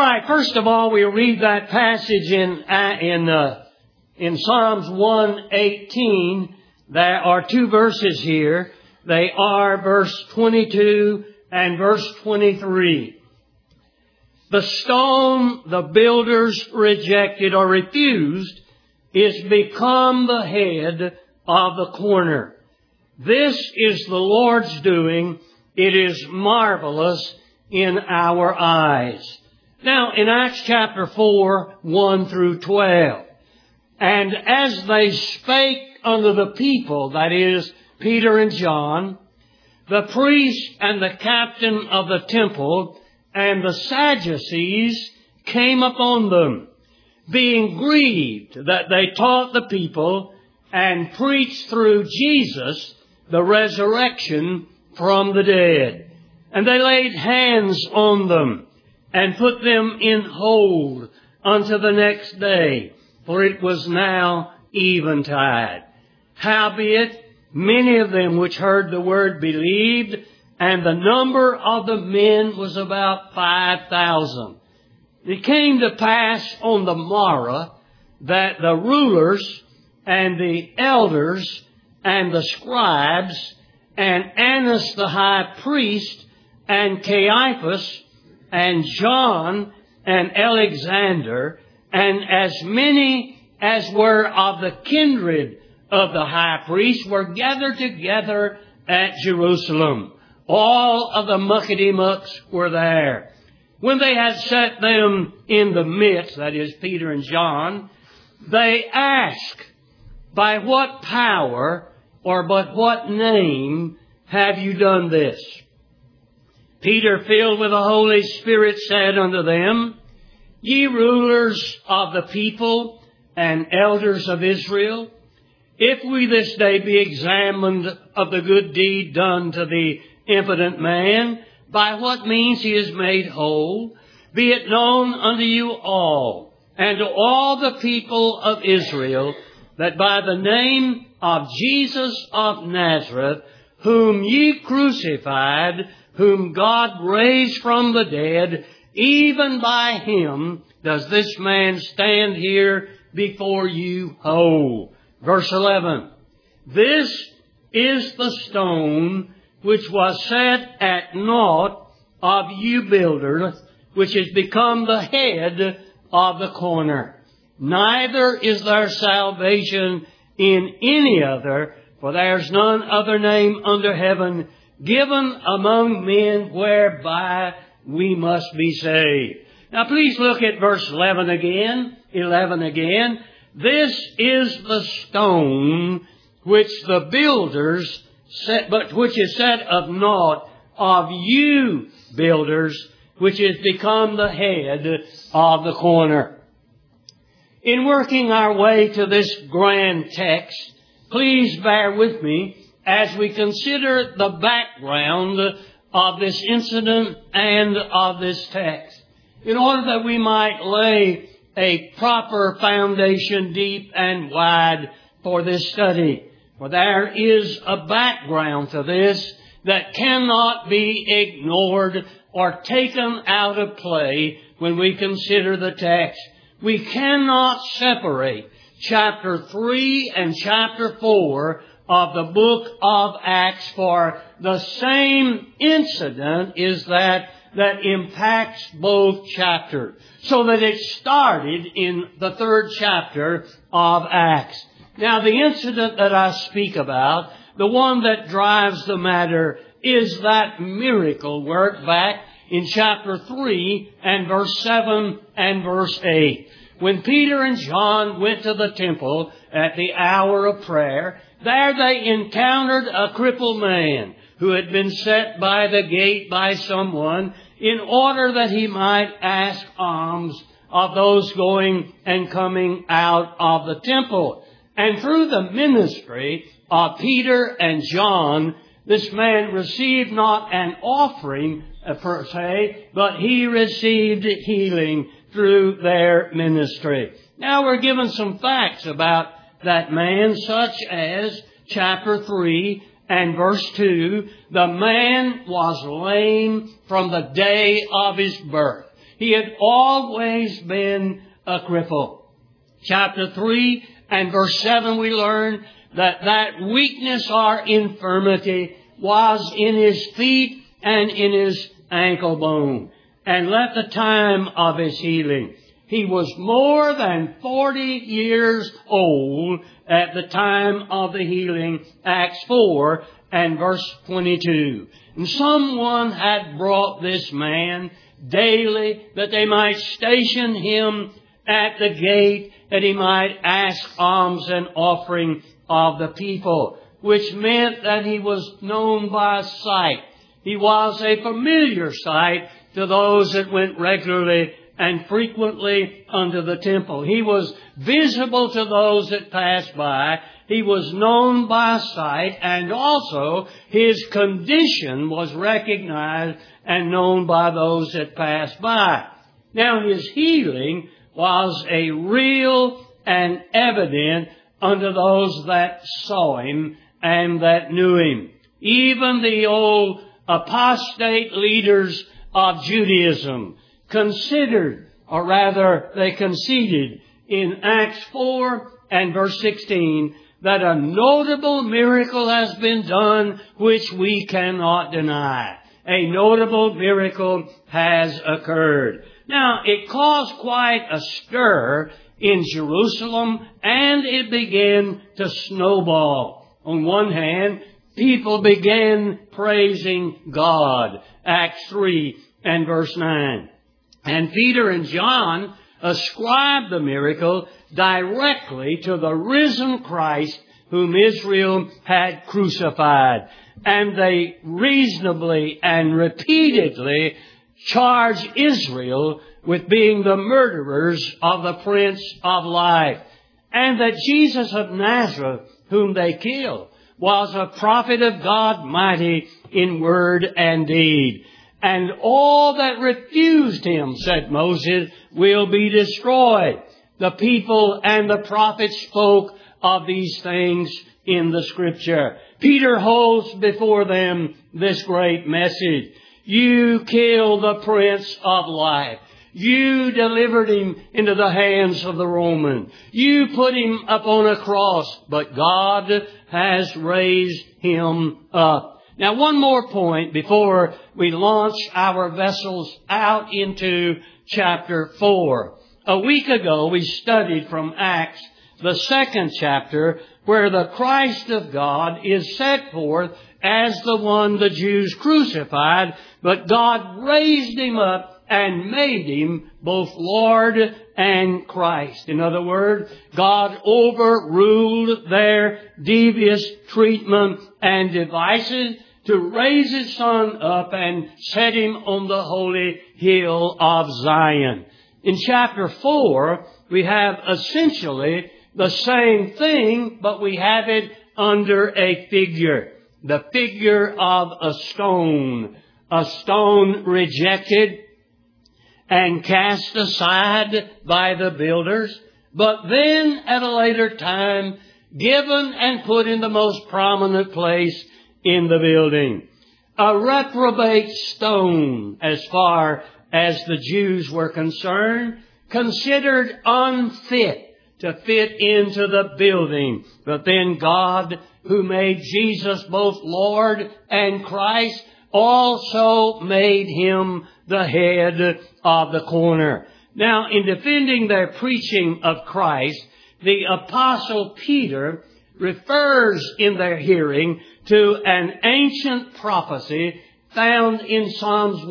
right, first of all, we'll read that passage in Psalms 118. There are two verses here. They are verse 22 and verse 23. The stone the builders rejected or refused is become the head of the corner. This is the Lord's doing. It is marvelous in our eyes. Now, in Acts chapter 4, 1 through 12, and as they spake unto the people, that is, Peter and John, the priest and the captain of the temple and the Sadducees came upon them, being grieved that they taught the people and preached through Jesus the resurrection from the dead. And they laid hands on them and put them in hold unto the next day, for it was now eventide. Howbeit, many of them which heard the word believed, and the number of the men was about 5,000. It came to pass on the morrow that the rulers and the elders and the scribes and Annas the high priest and Caiaphas and John and Alexander and as many as were of the kindred of the high priest were gathered together at Jerusalem. All of the muckety-mucks were there. When they had set them in the midst, that is Peter and John, they asked, by what power or by what name have you done this? Peter, filled with the Holy Spirit, said unto them, Ye rulers of the people and elders of Israel, if we this day be examined of the good deed done to the impotent man, by what means he is made whole, be it known unto you all, and to all the people of Israel, that by the name of Jesus of Nazareth, whom ye crucified, whom God raised from the dead, even by him does this man stand here before you whole. Verse 11, this is the stone which was set at naught of you builders, which has become the head of the corner. Neither is there salvation in any other, for there is none other name under heaven given among men whereby we must be saved. Now please look at verse 11 again. This is the stone which the builders set, but which is set of naught of you builders, which has become the head of the corner. In working our way to this grand text, please bear with me as we consider the background of this incident and of this text, in order that we might lay a proper foundation deep and wide for this study. For there is a background to this that cannot be ignored or taken out of play when we consider the text. We cannot separate chapter 3 and chapter 4 of the book of Acts, for the same incident is that impacts both chapters. So that it started in the 3rd chapter of Acts. Now the incident that I speak about, the one that drives the matter, is that miracle work back in chapter 3 and verse 7 and verse 8. When Peter and John went to the temple at the hour of prayer, there they encountered a crippled man who had been set by the gate by someone in order that he might ask alms of those going and coming out of the temple. And through the ministry of Peter and John, this man received not an offering per se, but he received healing through their ministry. Now we're given some facts about that man, such as chapter 3 and verse 2, the man was lame from the day of his birth. He had always been a cripple. Chapter 3 and verse 7 we learn that weakness or infirmity was in his feet and in his ankle bone. And at the time of his healing, he was more than 40 years old at the time of the healing, Acts 4 and verse 22. And someone had brought this man daily that they might station him at the gate, that he might ask alms and offering of the people, which meant that he was known by sight. He was a familiar sight to those that went regularly and frequently unto the temple. He was visible to those that passed by. He was known by sight, and also his condition was recognized and known by those that passed by. Now his healing was a real and evident unto those that saw him and that knew him. Even the old apostate leaders of Judaism considered, or rather they conceded in Acts 4 and verse 16, that a notable miracle has been done which we cannot deny. A notable miracle has occurred. Now, it caused quite a stir in Jerusalem, and it began to snowball. On one hand, people began praising God. Acts 3 and verse 9. And Peter and John ascribed the miracle directly to the risen Christ whom Israel had crucified. And they reasonably and repeatedly charged Israel with being the murderers of the Prince of Life. And that Jesus of Nazareth, whom they killed, was a prophet of God, mighty in word and deed. And all that refused him, said Moses, will be destroyed. The people and the prophets spoke of these things in the Scripture. Peter holds before them this great message. You killed the Prince of Life. You delivered him into the hands of the Romans. You put him upon a cross, but God has raised him up. Now, one more point before we launch our vessels out into chapter 4. A week ago, we studied from Acts, the 2nd chapter, where the Christ of God is set forth as the one the Jews crucified, but God raised him up and made him both Lord and Christ. In other words, God overruled their devious treatment and devices to raise his Son up and set him on the holy hill of Zion. In chapter 4, we have essentially the same thing, but we have it under a figure. The figure of a stone rejected and cast aside by the builders, but then at a later time given and put in the most prominent place in the building. A reprobate stone, as far as the Jews were concerned, considered unfit to fit into the building. But then God, who made Jesus both Lord and Christ, also made him the head of the corner. Now, in defending their preaching of Christ, the Apostle Peter refers in their hearing to an ancient prophecy found in Psalms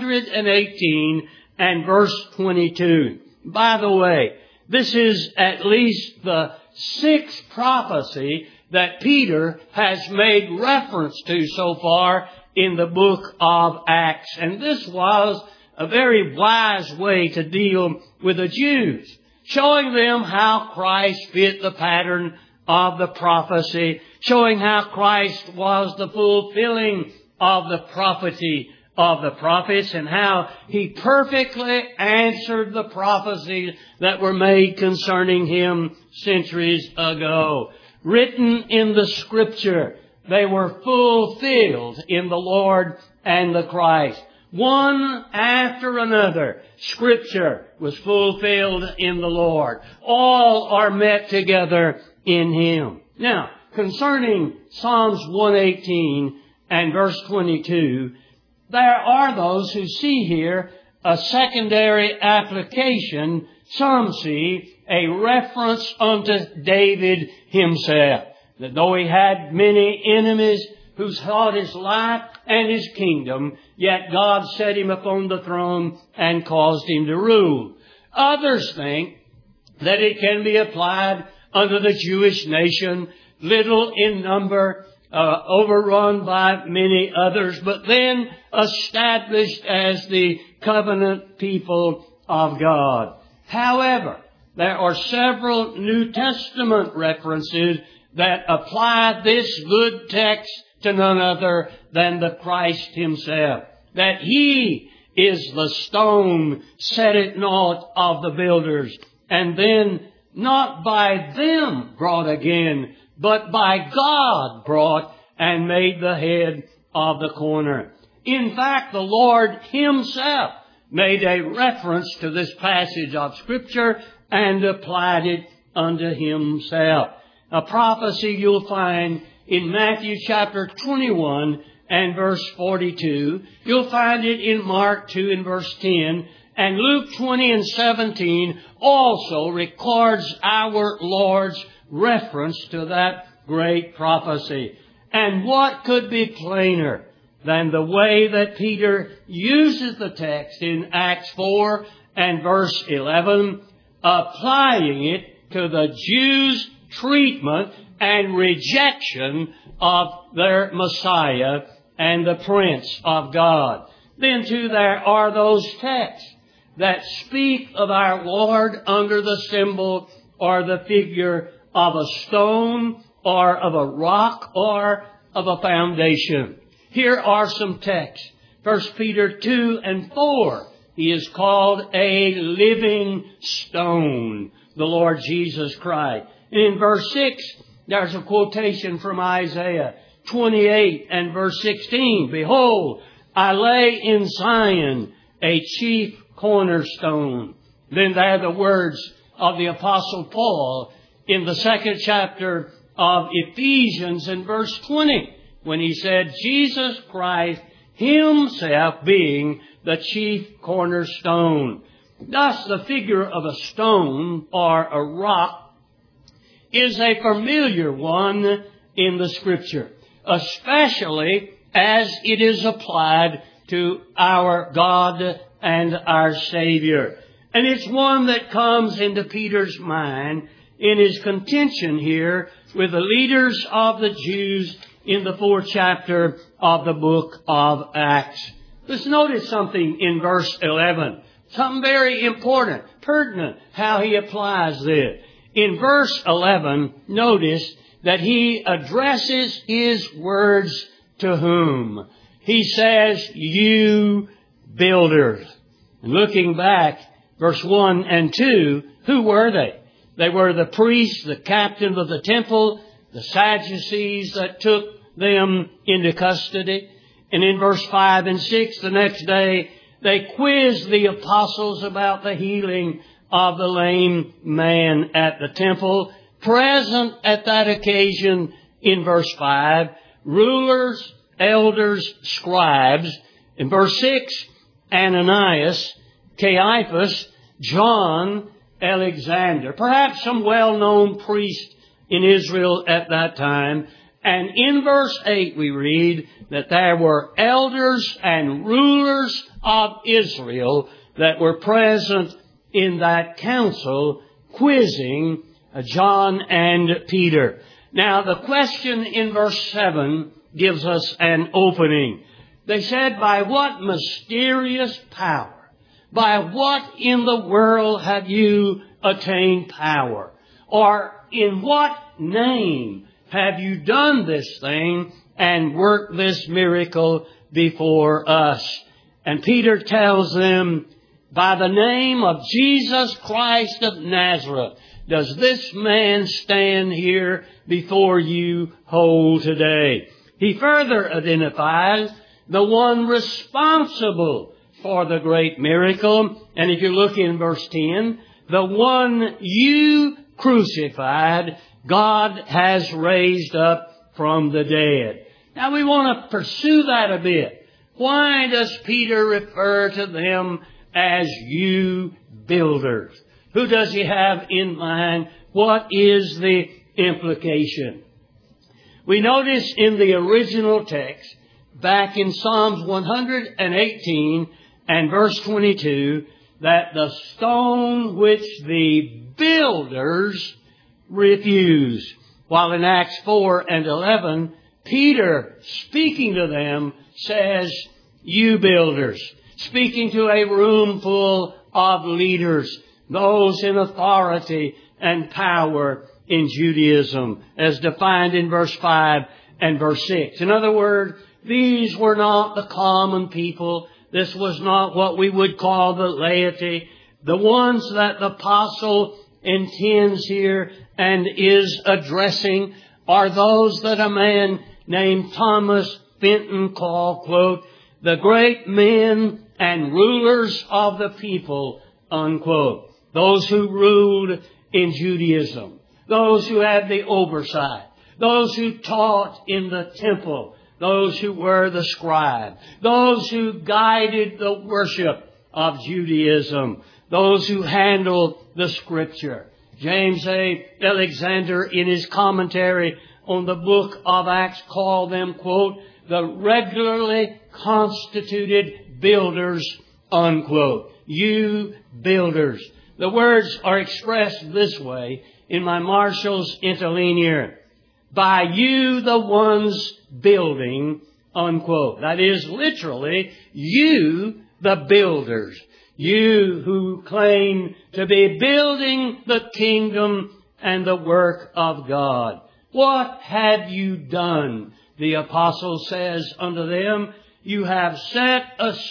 118 and verse 22. By the way, this is at least the 6th prophecy that Peter has made reference to so far in the book of Acts. And this was a very wise way to deal with the Jews, showing them how Christ fit the pattern of the prophecy, showing how Christ was the fulfilling of the prophecy of the prophets, and how he perfectly answered the prophecies that were made concerning him centuries ago. Written in the Scripture, they were fulfilled in the Lord and the Christ. One after another, Scripture was fulfilled in the Lord. All are met together in Him. Now, concerning Psalms 118 and verse 22, there are those who see here a secondary application. Some see a reference unto David himself, that though he had many enemies who sought his life and his kingdom, yet God set him upon the throne and caused him to rule. Others think that it can be applied unto the Jewish nation, little in number, overrun by many others, but then established as the covenant people of God. However, there are several New Testament references that apply this good text to none other than the Christ Himself, that He is the stone set at naught of the builders, and then not by them brought again, but by God brought and made the head of the corner. In fact, the Lord Himself made a reference to this passage of Scripture and applied it unto Himself. A prophecy you'll find in Matthew chapter 21 and verse 42. You'll find it in Mark 2 and verse 10. And Luke 20 and 17 also records our Lord's reference to that great prophecy. And what could be plainer than the way that Peter uses the text in Acts 4 and verse 11, applying it to the Jews' treatment and rejection of their Messiah and the Prince of God. Then too there are those texts that speak of our Lord under the symbol or the figure of a stone or of a rock or of a foundation. Here are some texts. 1 Peter 2 and 4. He is called a living stone, the Lord Jesus Christ. And in verse 6, there's a quotation from Isaiah 28 and verse 16. Behold, I lay in Zion a chief cornerstone. Then there are the words of the Apostle Paul in the 2nd chapter of Ephesians in verse 20, when he said, Jesus Christ Himself being the chief cornerstone. Thus, the figure of a stone or a rock is a familiar one in the Scripture, especially as it is applied to our God and our Savior. And it's one that comes into Peter's mind in his contention here with the leaders of the Jews in the 4th chapter of the book of Acts. Let's notice something in verse 11. Something very important, pertinent, how he applies this. In verse 11, notice that he addresses his words to whom? He says, you builders. And looking back, verse 1 and 2, who were they? They were the priests, the captain of the temple, the Sadducees that took them into custody. And in verse 5 and 6, the next day, they quizzed the apostles about the healing of the lame man at the temple. Present at that occasion in verse 5, rulers, elders, scribes. In verse 6, Ananias, Caiaphas, John, Alexander. Perhaps some well-known priest in Israel at that time. And in verse 8 we read that there were elders and rulers of Israel that were present in that council quizzing John and Peter. Now the question in verse 7 gives us an opening. They said, by what mysterious power, by what in the world have you attained power? Or in what name have you done this thing and worked this miracle before us? And Peter tells them, by the name of Jesus Christ of Nazareth, does this man stand here before you whole today? He further identifies the one responsible for the great miracle. And if you look in verse 10, the one you crucified, God has raised up from the dead. Now we want to pursue that a bit. Why does Peter refer to them as you builders? Who does he have in mind? What is the implication? We notice in the original text, back in Psalms 118 and verse 22, that the stone which the builders refused. While in Acts 4 and 11, Peter, speaking to them, says, you builders, speaking to a room full of leaders, those in authority and power in Judaism, as defined in verse 5 and verse 6. In other words, these were not the common people. This was not what we would call the laity. The ones that the apostle intends here and is addressing are those that a man named Thomas Fenton called, quote, the great men and rulers of the people, unquote. Those who ruled in Judaism, those who had the oversight, those who taught in the temple, those who were the scribe, those who guided the worship of Judaism, those who handled the Scripture. James A. Alexander, in his commentary on the book of Acts, called them, quote, the regularly constituted builders, unquote. You builders. The words are expressed this way in my Marshall's interlinear. By you, the ones building, unquote. That is literally, you, the builders. You who claim to be building the kingdom and the work of God. What have you done? The apostle says unto them, you have set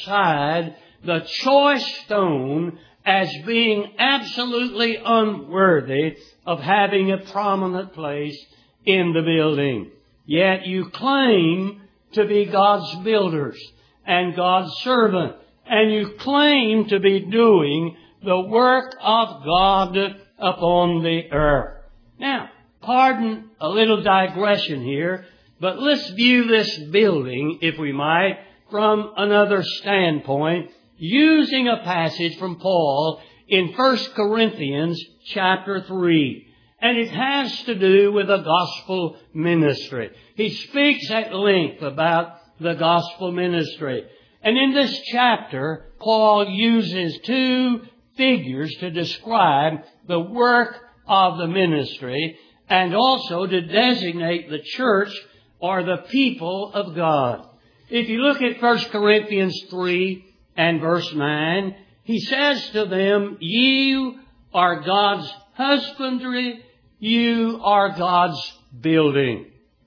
aside the choice stone as being absolutely unworthy of having a prominent place in the building. Yet you claim to be God's builders and God's servant, and you claim to be doing the work of God upon the earth. Now, pardon a little digression here, but let's view this building, if we might, from another standpoint, using a passage from Paul in 1 Corinthians chapter 3. And it has to do with the gospel ministry. He speaks at length about the gospel ministry. And in this chapter, Paul uses two figures to describe the work of the ministry and also to designate the church or the people of God. If you look at 1 Corinthians 3 and verse 9, he says to them, you are God's husbandry, you are God's building.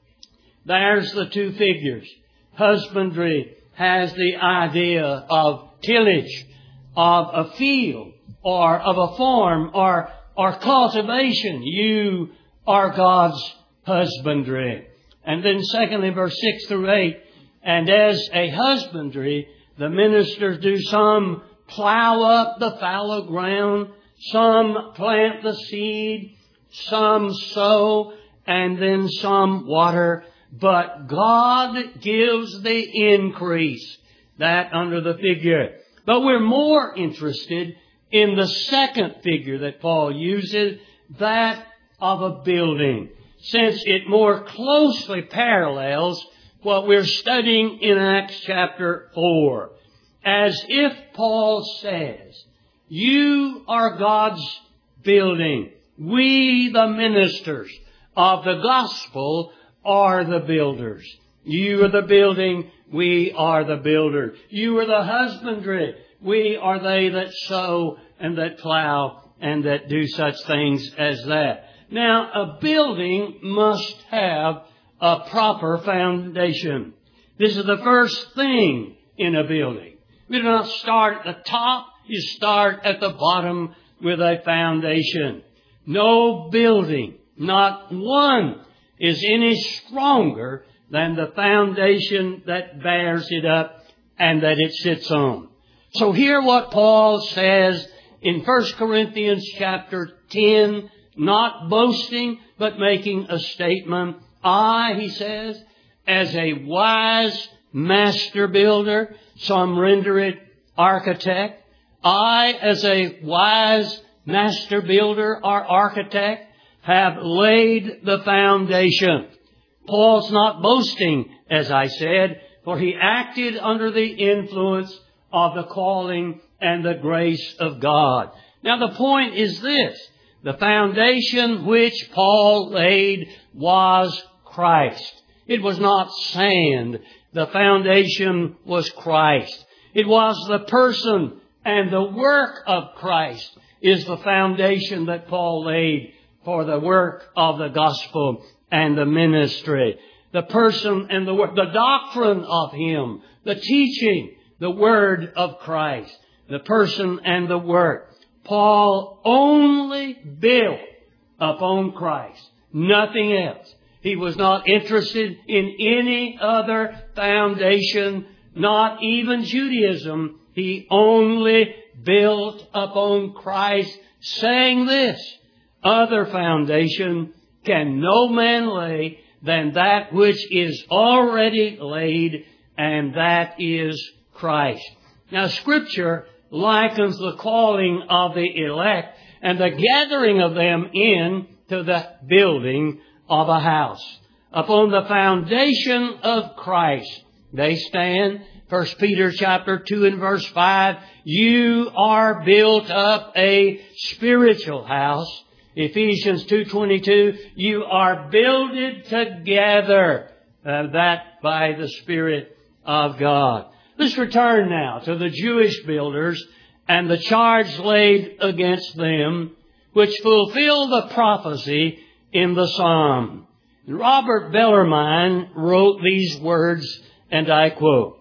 There's the two figures. Husbandry has the idea of tillage, of a field, or of a farm, or cultivation. You are God's husbandry. And then secondly, verse 6 through 8, and as a husbandry, the ministers do some plow up the fallow ground, some plant the seed, some sow, and then some water. But God gives the increase. That under the figure. But we're more interested in the second figure that Paul uses, that of a building, since it more closely parallels what we're studying in Acts chapter 4. As if Paul says, you are God's building. We, the ministers of the gospel, are the builders. You are the building, we are the builder. You are the husbandry, we are they that sow and that plow and that do such things as that. Now, a building must have a proper foundation. This is the first thing in a building. We do not start at the top, you start at the bottom with a foundation. No building, not one, is any stronger than the foundation that bears it up and that it sits on. So hear what Paul says in 1 Corinthians chapter 10, not boasting, but making a statement. I, he says, as a wise master builder, some render it architect. I, as a wise master builder or architect, have laid the foundation. Paul's not boasting, as I said, for he acted under the influence of the calling and the grace of God. Now the point is this. The foundation which Paul laid was Christ. It was not sand. The foundation was Christ. It was the person and the work of Christ is the foundation that Paul laid for the work of the gospel and the ministry. The person and the work, the doctrine of Him, the teaching, the word of Christ, the person and the work. Paul only built upon Christ, nothing else. He was not interested in any other foundation, not even Judaism. He only built upon Christ, saying this, other foundation can no man lay than that which is already laid, and that is Christ. Now Scripture likens the calling of the elect and the gathering of them in to the building of a house. Upon the foundation of Christ they stand. 1 Peter chapter 2 and verse 5, you are built up a spiritual house. Ephesians 2:22, you are builded together, that by the Spirit of God. Let's return now to the Jewish builders and the charge laid against them, which fulfill the prophecy in the Psalm. Robert Bellarmine wrote these words, and I quote,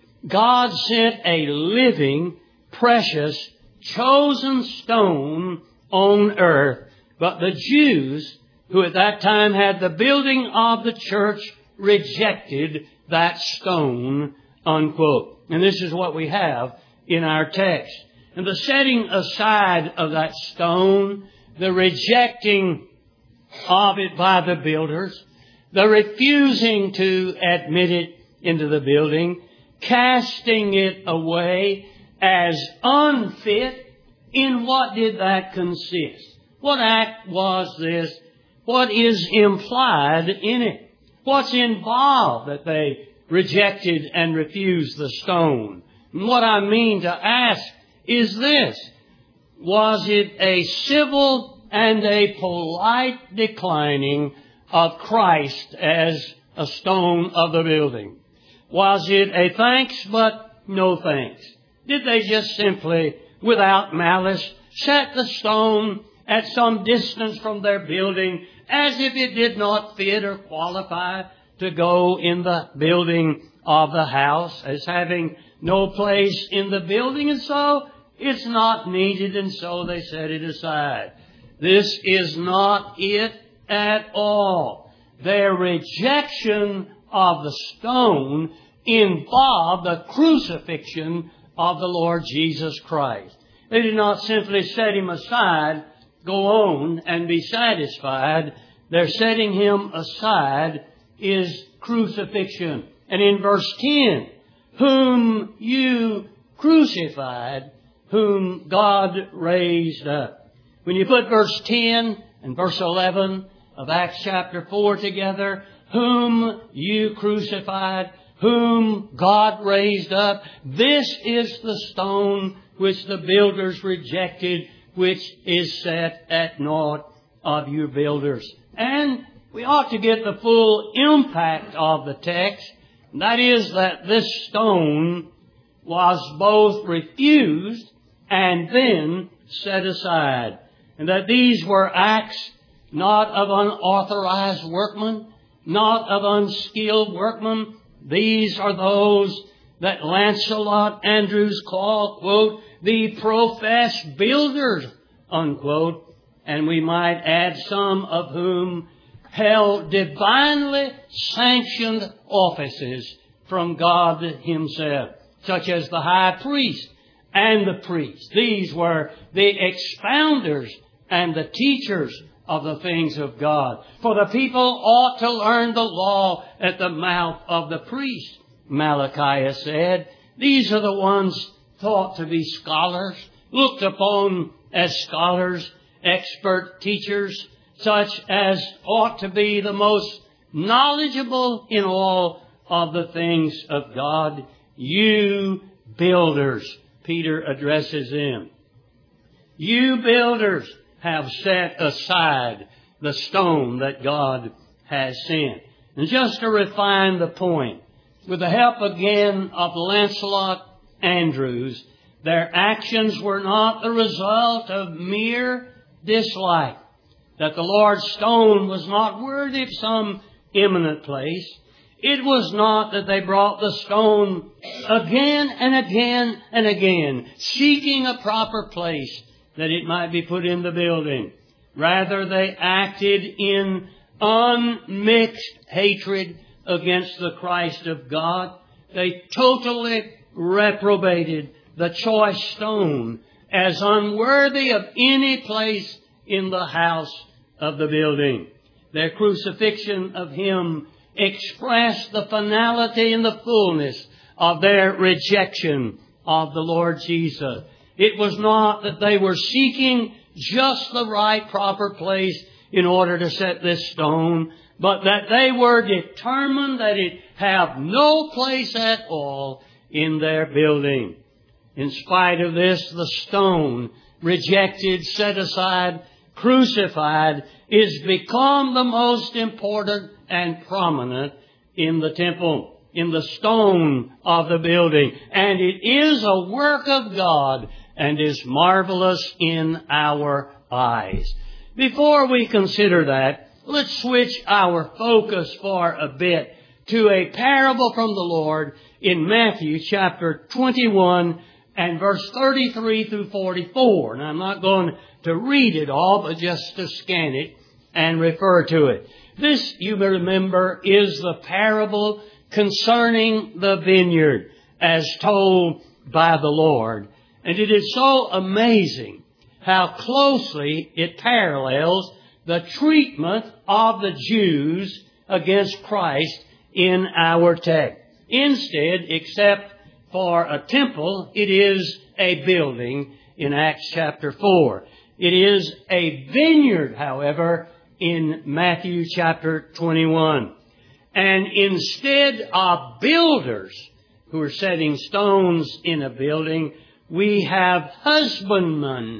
God sent a living, precious, chosen stone on earth, but the Jews, who at that time had the building of the church, rejected that stone, unquote. And this is what we have in our text. And the setting aside of that stone, the rejecting of it by the builders, the refusing to admit it into the building, casting it away as unfit, in what did that consist? What act was this? What is implied in it? What's involved that they rejected and refused the stone? And what I mean to ask is this. Was it a civil and a polite declining of Christ as a stone of the building? Was it a thanks but no thanks? Did they just simply, without malice, set the stone at some distance from their building as if it did not fit or qualify to go in the building of the house, as having no place in the building, and so it's not needed, and so they set it aside? This is not it at all. Their rejection of the stone involved the crucifixion of the Lord Jesus Christ. They did not simply set Him aside, go on and be satisfied. Their setting Him aside is crucifixion. And in verse 10, whom you crucified, whom God raised up. When you put verse 10 and verse 11 of Acts chapter 4 together, whom you crucified, whom God raised up, this is the stone which the builders rejected, which is set at naught of you builders. And we ought to get the full impact of the text. And that is that this stone was both refused and then set aside. And that these were acts not of unauthorized workmen, not of unskilled workmen. These are those that Lancelot Andrewes called, quote, the professed builders, unquote. And we might add some of whom held divinely sanctioned offices from God Himself, such as the high priest and the priest. These were the expounders and the teachers of the things of God. For the people ought to learn the law at the mouth of the priest, Malachi said. These are the ones thought to be scholars, looked upon as scholars, expert teachers, such as ought to be the most knowledgeable in all of the things of God. You builders, Peter addresses them. You builders have set aside the stone that God has sent. And just to refine the point, with the help again of Lancelot Andrewes, their actions were not the result of mere dislike, that the Lord's stone was not worthy of some eminent place. It was not that they brought the stone again and again and again, seeking a proper place that it might be put in the building. Rather, they acted in unmixed hatred against the Christ of God. They totally reprobated the choice stone as unworthy of any place in the house of the building. Their crucifixion of Him expressed the finality and the fullness of their rejection of the Lord Jesus. It was not that they were seeking just the right proper place in order to set this stone, but that they were determined that it have no place at all in their building. In spite of this, the stone, rejected, set aside, crucified, is become the most important and prominent in the temple, in the stone of the building. And it is a work of God and is marvelous in our eyes. Before we consider that, let's switch our focus for a bit to a parable from the Lord in Matthew chapter 21 and verse 33 through 44. Now, I'm not going to read it all, but just to scan it and refer to it. This, you may remember, is the parable concerning the vineyard as told by the Lord. And it is so amazing how closely it parallels the treatment of the Jews against Christ in our text. Instead, except for a temple, it is a building in Acts chapter 4. It is a vineyard, however, in Matthew chapter 21. And instead of builders who are setting stones in a building, we have husbandmen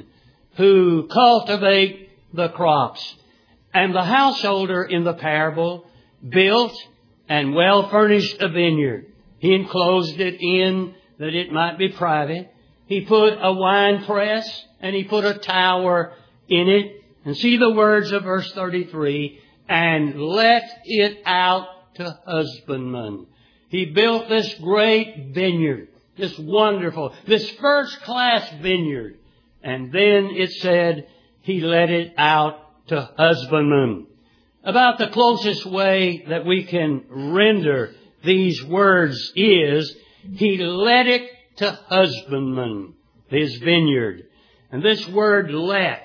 who cultivate the crops. And the householder in the parable built and well furnished a vineyard. He enclosed it in that it might be private. He put a wine press and he put a tower in it. And see the words of verse 33, and let it out to husbandmen. He built this great vineyard, this wonderful, this first-class vineyard. And then it said, He let it out to husbandmen. About the closest way that we can render these words is, He let it to husbandmen, His vineyard. And this word let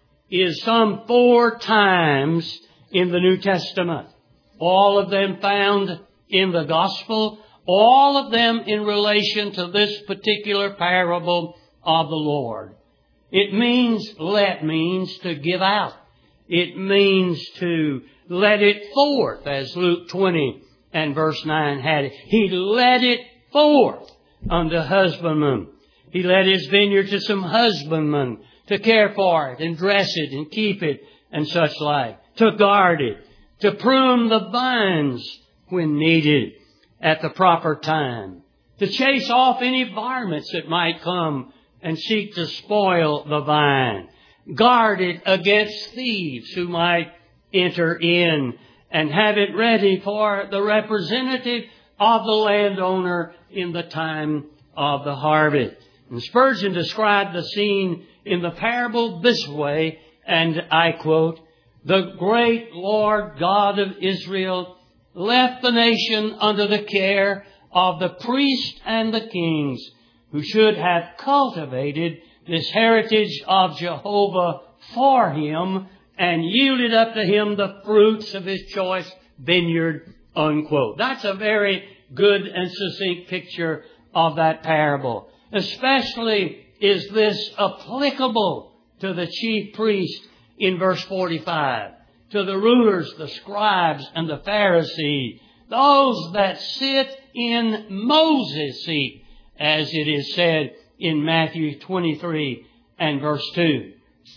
is some 4 times in the New Testament. All of them found in the Gospel, all of them in relation to this particular parable of the Lord. It means, let means to give out. It means to let it forth, as Luke 20 and verse 9 had it. He let it forth unto husbandmen. He led His vineyard to some husbandmen to care for it and dress it and keep it and such like. To guard it. To prune the vines when needed at the proper time. To chase off any varmints that might come and seek to spoil the vine. Guard it against thieves who might enter in, and have it ready for the representative of the landowner in the time of the harvest. And Spurgeon described the scene in the parable this way, and I quote, the great Lord God of Israel left the nation under the care of the priests and the kings who should have cultivated this heritage of Jehovah for Him and yielded up to Him the fruits of His choice vineyard, unquote. That's a very good and succinct picture of that parable. Especially is this applicable to the chief priest in verse 45, to the rulers, the scribes, and the Pharisees, those that sit in Moses' seat, as it is said in Matthew 23 and verse 2.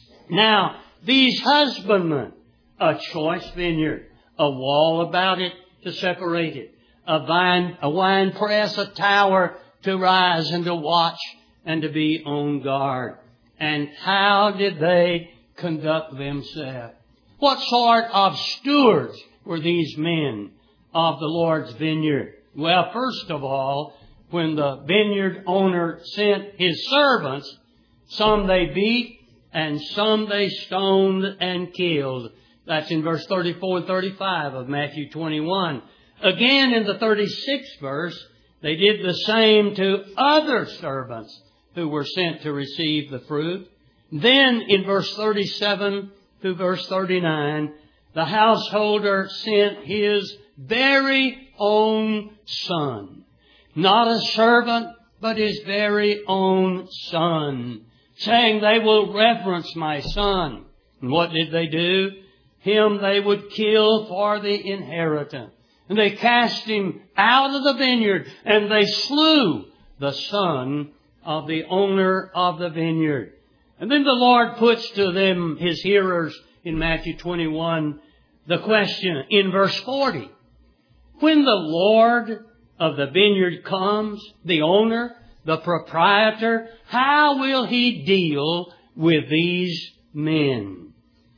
Now, these husbandmen, a choice vineyard, a wall about it to separate it, a wine press, a tower to rise and to watch and to be on guard. And how did they conduct themselves? What sort of stewards were these men of the Lord's vineyard? Well, first of all, when the vineyard owner sent his servants, some they beat and some they stoned and killed. That's in verse 34 and 35 of Matthew 21. Again, in the 36th verse, they did the same to other servants who were sent to receive the fruit. Then in verse 37 to verse 39, the householder sent his very own son. Not a servant, but his very own son, saying, they will reverence my son. And what did they do? Him they would kill for the inheritance. And they cast him out of the vineyard, and they slew the son of the owner of the vineyard. And then the Lord puts to them, His hearers, in Matthew 21, the question in verse 40. When the Lord of the vineyard comes, the owner, the proprietor, how will He deal with these men?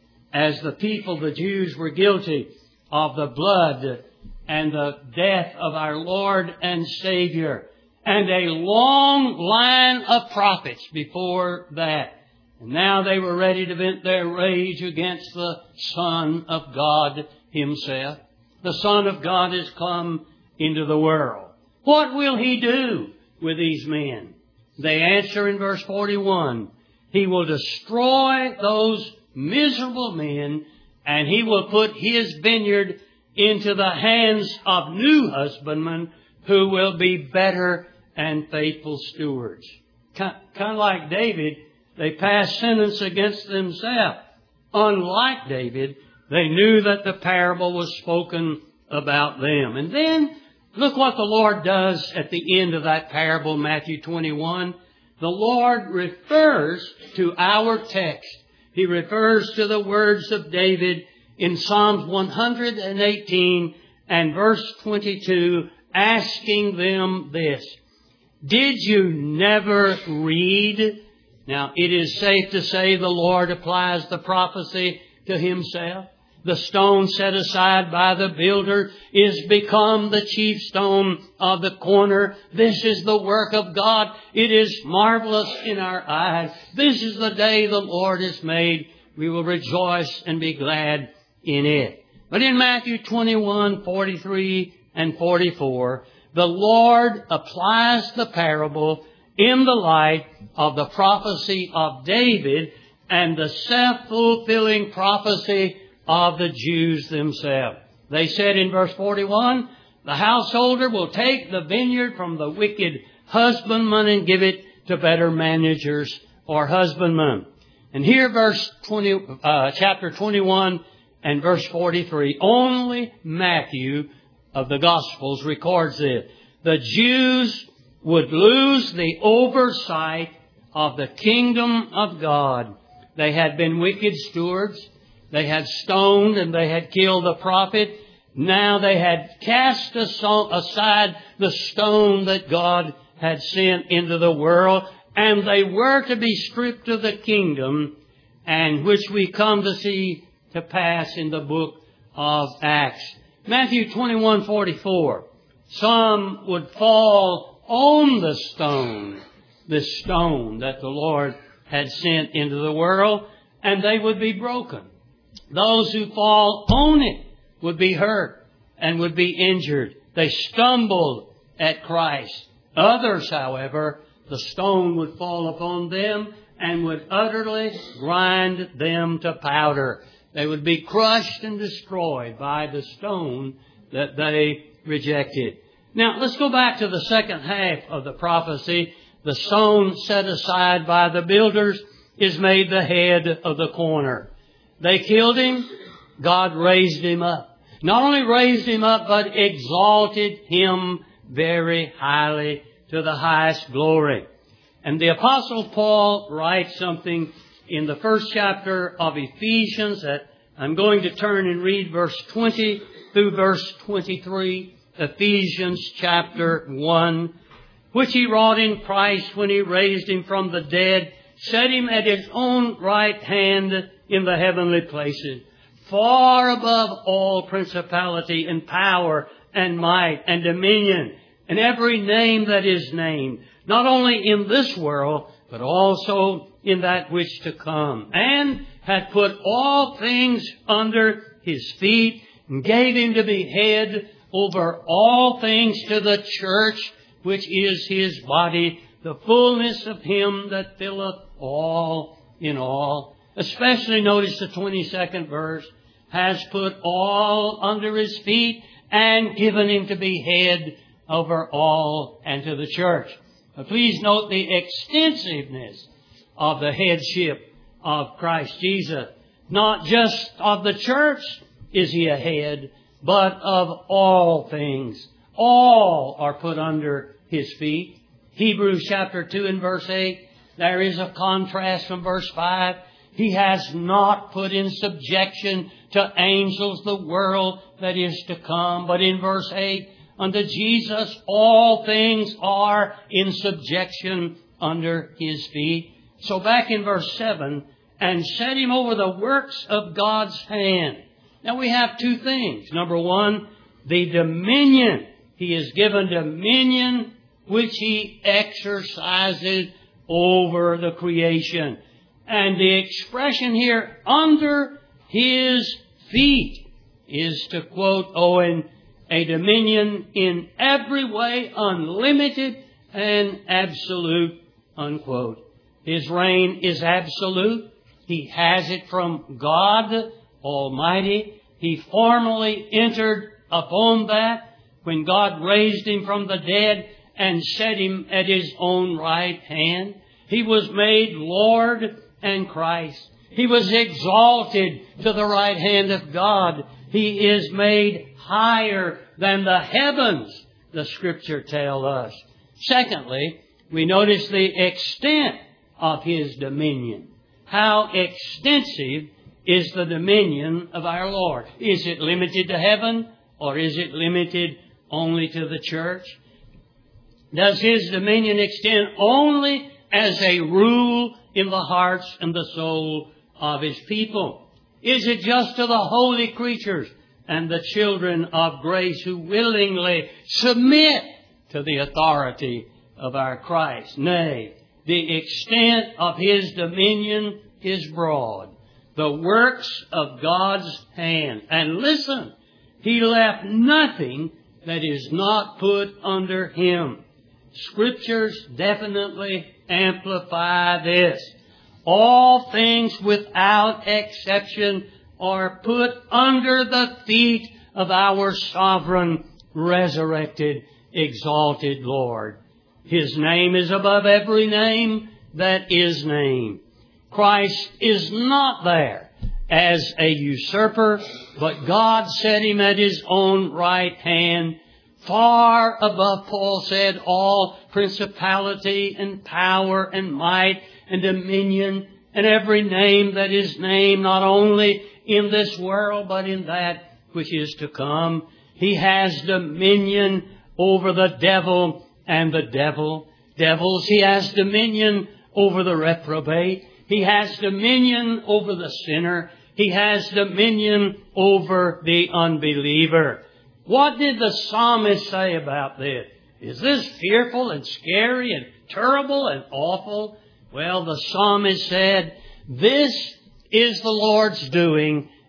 As the people, the Jews, were guilty of the blood and the death of our Lord and Savior, and a long line of prophets before that. And now they were ready to vent their rage against the Son of God Himself. The Son of God has come into the world. What will He do with these men? They answer in verse 41, He will destroy those miserable men, and He will put His vineyard into the hands of new husbandmen who will be better and faithful stewards. Kind of like David, they passed sentence against themselves. Unlike David, they knew that the parable was spoken about them. And then, look what the Lord does at the end of that parable, Matthew 21. The Lord refers to our text. He refers to the words of David in Psalms 118 and verse 22, asking them this, did you never read? Now, it is safe to say the Lord applies the prophecy to Himself. The stone set aside by the builder is become the chief stone of the corner. This is the work of God. It is marvelous in our eyes. This is the day the Lord has made. We will rejoice and be glad in it. But in Matthew 21, 43 and 44, the Lord applies the parable in the light of the prophecy of David and the self-fulfilling prophecy of the Jews themselves. They said in verse 41, the householder will take the vineyard from the wicked husbandman and give it to better managers or husbandmen. And here chapter 21 and verse 43, only Matthew of the Gospels records this. The Jews would lose the oversight of the kingdom of God. They had been wicked stewards. They had stoned and they had killed the prophet. Now they had cast aside the stone that God had sent into the world, and they were to be stripped of the kingdom, and which we come to see to pass in the book of Acts. Matthew 21:44. Some would fall on the stone that the Lord had sent into the world, and they would be broken. Those who fall on it would be hurt and would be injured. They stumbled at Christ. Others, however, the stone would fall upon them and would utterly grind them to powder. They would be crushed and destroyed by the stone that they rejected. Now, let's go back to the second half of the prophecy. The stone set aside by the builders is made the head of the corner. They killed him. God raised him up. Not only raised him up, but exalted him very highly to the highest glory. And the Apostle Paul writes something in the first chapter of Ephesians that I'm going to turn and read verse 20 through verse 23. Ephesians chapter 1. Which he wrought in Christ when he raised him from the dead, set him at his own right hand in the heavenly places, far above all principality and power and might and dominion, and every name that is named, not only in this world, but also in that which to come, and had put all things under his feet, and gave him to be head over all things to the church, which is his body, the fullness of him that filleth all in all. Especially notice the 22nd verse, has put all under his feet and given him to be head over all and to the church. But please note the extensiveness of the headship of Christ Jesus. Not just of the church is he a head, but of all things. All are put under his feet. Hebrews chapter 2 and verse 8, there is a contrast from verse 5. He has not put in subjection to angels the world that is to come. But in verse 8, unto Jesus all things are in subjection under his feet. So back in verse 7, and set him over the works of God's hand. Now we have two things. Number one, the dominion. He is given dominion which he exercises over the creation. And the expression here, under his feet, is, to quote Owen, a dominion in every way unlimited and absolute, unquote. His reign is absolute. He has it from God Almighty. He formally entered upon that when God raised him from the dead and set him at his own right hand. He was made Lord and Christ. He was exalted to the right hand of God. He is made higher than the heavens, the Scripture tells us. Secondly, we notice the extent of his dominion. How extensive is the dominion of our Lord? Is it limited to heaven, or is it limited only to the church? Does his dominion extend only as a rule in the hearts and the soul of his people? Is it just to the holy creatures and the children of grace who willingly submit to the authority of our Christ? Nay, the extent of his dominion is broad. The works of God's hand. And listen, he left nothing that is not put under him. Scriptures definitely amplify this. All things without exception are put under the feet of our sovereign, resurrected, exalted Lord. His name is above every name that is named. Christ is not there as a usurper, but God set him at his own right hand, far above, Paul said, all principality and power and might and dominion and every name that is named, not only in this world, but in that which is to come. He has dominion over the devil and the devils. He has dominion over the reprobate. He has dominion over the sinner. He has dominion over the unbeliever. What did the psalmist say about this? Is this fearful and scary and terrible and awful? Well, the psalmist said, this is the Lord's doing.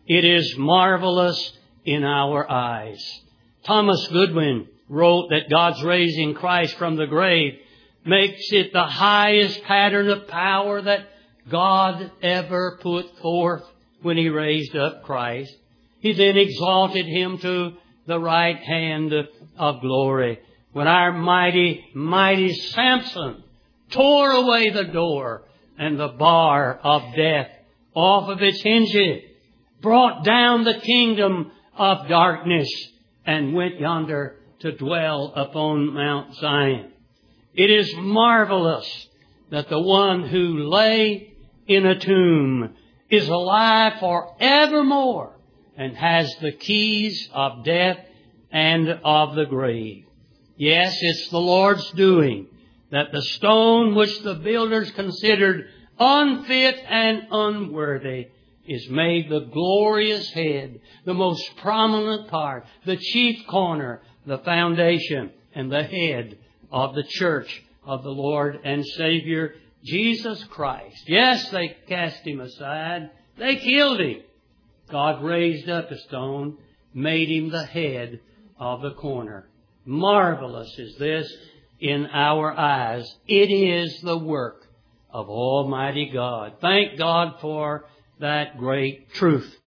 It is marvelous in our eyes. Thomas Goodwin wrote that God's raising Christ from the grave makes it the highest pattern of power that God ever put forth when He raised up Christ. He then exalted Him to the right hand of glory. When our mighty Samson tore away the door and the bar of death off of its hinges, brought down the kingdom of darkness, and went yonder to dwell upon Mount Zion. It is marvelous that the one who lay in a tomb is alive forevermore and has the keys of death and of the grave. Yes, it's the Lord's doing that the stone which the builders considered unfit and unworthy is made the glorious head, the most prominent part, the chief corner, the foundation, and the head of the church of the Lord and Savior, Jesus Christ. Yes, they cast Him aside. They killed Him. God raised up a stone, made Him the head of the corner. Marvelous is this in our eyes. It is the work of Almighty God. Thank God for that great truth.